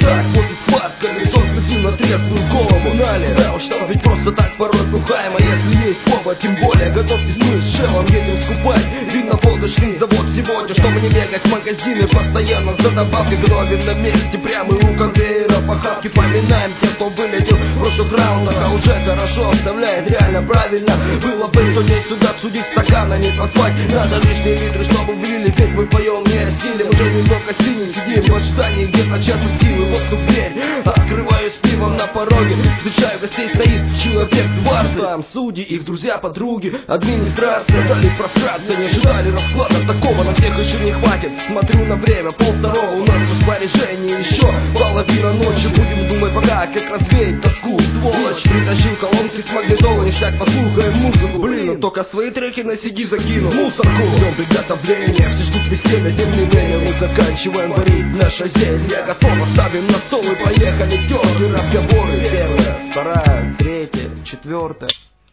так, вот и схватка, лицо слезу на трезвую голову. Нали, да уж там ведь просто так порой бухаем. А если есть повод, тем более готовьтесь, мы с Шелом едем скупать винно-водочный завод сегодня, чтобы не бегать в магазины постоянно за добавкой. Гробим на месте, прямо у конвейера похавки. Поминаем тех, кто вылетел в прошлых раундах, а уже хорошо оставляет, реально правильно. Было бы кто не сюда судить стаканами, позвать надо лишние литры, чтобы влили, ведь мы поем не о силе. Уже немного синий, сидим в ожидании где-то часа силы. Вот тут дверь, открываю с пивом на пороге, встречаю гостей, стоит человек 20. Там судьи, их друзья, подруги, администрация. Дали просраться, не ожидали расклада такого, на всех еще не хватит. Смотрю на время, 1:30, у нас в распоряжении еще половина ночи. Будем думать пока, как развеять тоску. Сволочь, притащил колонки с магнитолой, ништяк, послухаем музыку. Блин, но только свои треки на CD закинул мусорку. Ждем приготовления, все ждут веселья, тем не менее мы заканчиваем варить наше зелье. Готово, ставим на стол и поехали терки разговоры. Первая, вторая, третья, четвертая.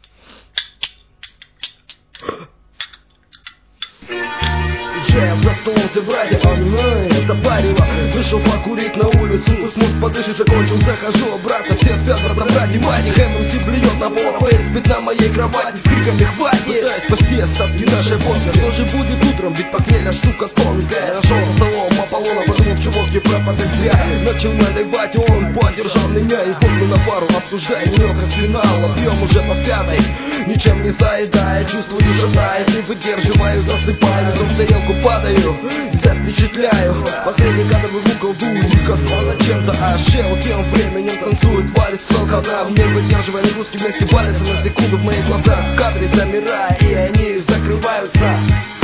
Уже за столом все братья, запарило. Вышел покурить на улицу, смог подышать, закончил, захожу обратно. Все спят, разобрать и мать, МС блюет на пол, Фейс спит на моей кровати с криками хватит. Пытаюсь спасти остатки нашей водки. Что же будет утром, ведь похмелья штука тонкая. Нашел за столом Аполлона, подумал, чувак, не пропадать зря. Начал наливать, он поддержал меня. И вот мы на пару обсуждаем немного с финала. Пьем уже по пятой, ничем не заедая. Чувствую, шатает, не выдерживаю, засыпаю. В тарелку падаю, запечатляю. Последний кадр в колдую, не касался чем-то. А Шел тем временем танцует, валит с волкана. В мир выдерживая нагрузки, вместе валятся на секунду в моих глазах. В кадре замирая, и они закрываются.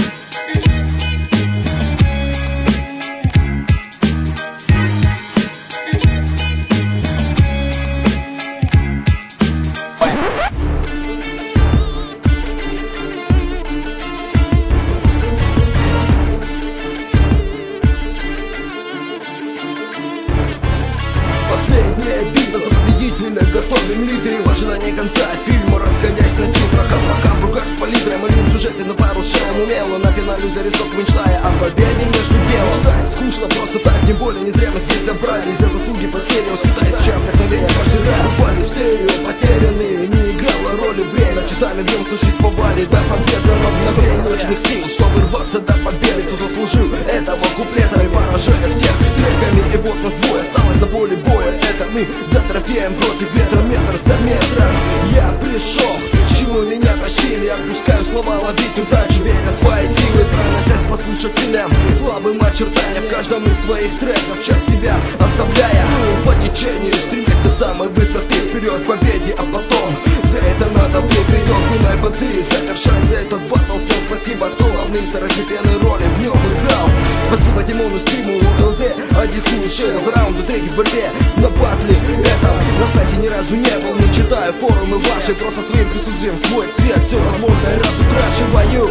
Последняя битва за победителя, готовим литры в ожидании конца фильма, расходясь на титрах. Пока в руках с палитрой, молим сюжеты на пару с Шелом умело. На финале зарисок мечтая о победе между делом. Ждать скучно просто так, тем более не зря мы здесь собрались. За заслуги по серии успитать чем вдохновение каждый раз. Упали в серию, потерянные, не играло роли время. Часами бьем, сушись по вале, до победного мгновения. Ночных сил, чтобы рваться до победы. Кто заслужил этого куплета и поражения всех треками. И вот нас двое, осталось на поле боя. Это мы за трофеем против ветра, метр за метром. Я пришел, к чему меня тащили. Отпускаю слова, ловить удачу, веря в свои силы, проносясь по слушателям слабым очертаниям в каждом из своих треков, часть себя оставляя по течению, стремясь до самой высоты, вперед к победе, а потом за это надо быть придет лунной воды. Завершая этот батл, всем спасибо, кто главные второстепенные роли в нем играл. Спасибо Димону, Стриму, ЛД, Адису, Шейл, за раунды, треки в борьбе на батле. Это на сайте ни разу не был, не читаю форумы ваши, просто своим присутствием свой цвет все возможное разукрашиваю.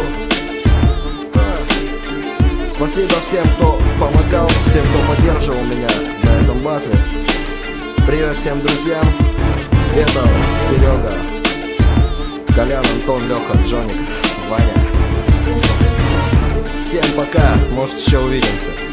Спасибо всем, кто помогал, всем, кто поддерживал меня на этом батле. Привет всем друзьям. Это Серега, Колян, Антон, Леха, Джоник, Ваня. Всем пока, может еще увидимся.